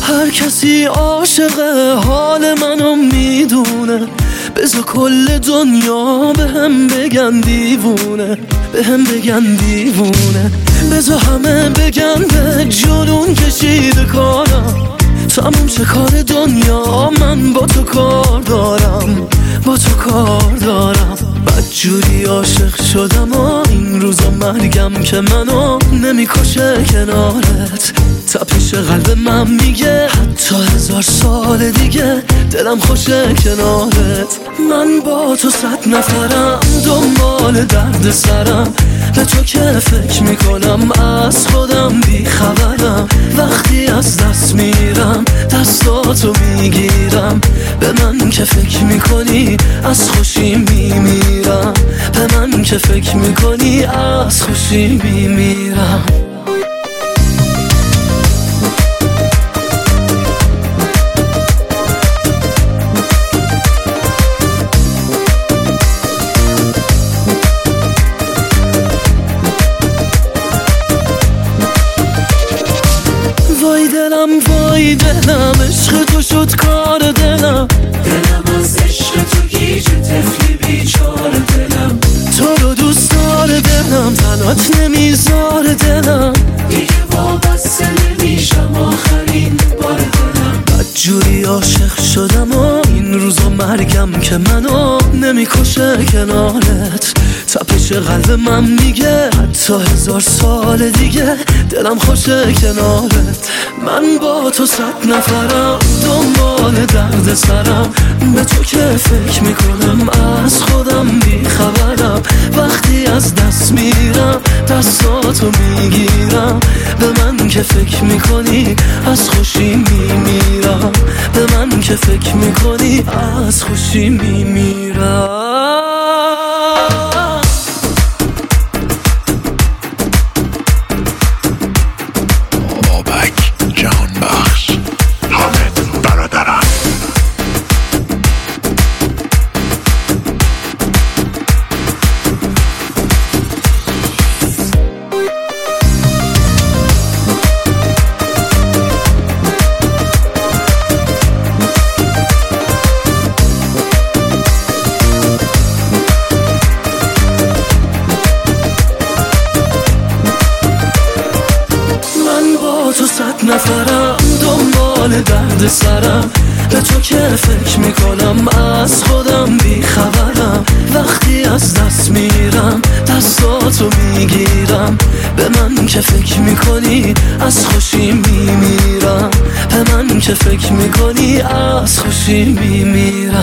هر کسی عاشق حال منو میدونه، بذار کل دنیا بهم بگن دیوونه، بهم بگن دیوونه. بذار همه بگن به جنون کشیده کارم، تموم چه کار دنیا، من با تو کار دارم، با تو کار دارم. بدجوری عاشق شدم و این روزا مرگم که منو نمیکشه کنارت. تپش قلب من میگه حتی 1000 سال دیگه دلم خوشه کنارت. من با تو 100 نفرم دنبال درد سرم، به تو که فکر میکنم از خودم بیخبرم. وقتی از دست میرم دستاتو میگیرم، به من که فکر میکنی از خوشی میمیرم، به من که فکر میکنی از خوشی میمیرم. وای دلم عشق تو شد کار دلم، دلم از عشق تو گیج طفلی بیچار دلم. تو رو دوست داره دلم، تنات نمیذار دلم، دیگه وابسته نمیشم آخرین بار دلم. بدجوری عاشق شدم و این روزا مرگم که منو نمیکشه کنارت. تپش قلب من میگه حتی 1000 سال دیگه دلم خوشه کنارت. من با تو 100 نفرم دنبال درد سرم، به تو که فکر میکنم از خودم بیخبرم. وقتی از دست میرم دستاتو میگیرم، به من که فکر میکنی از خوشی میمیرم، به من که فکر میکنی از خوشی میمیرم. تو 100 نفرم دنبال درد سرم، به تو که فکر میکنم از خودم بیخبرم. وقتی از دست میرم دستاتو میگیرم، به من که فکر میکنی از خوشی میمیرم، به من که فکر میکنی از خوشی میمیرم.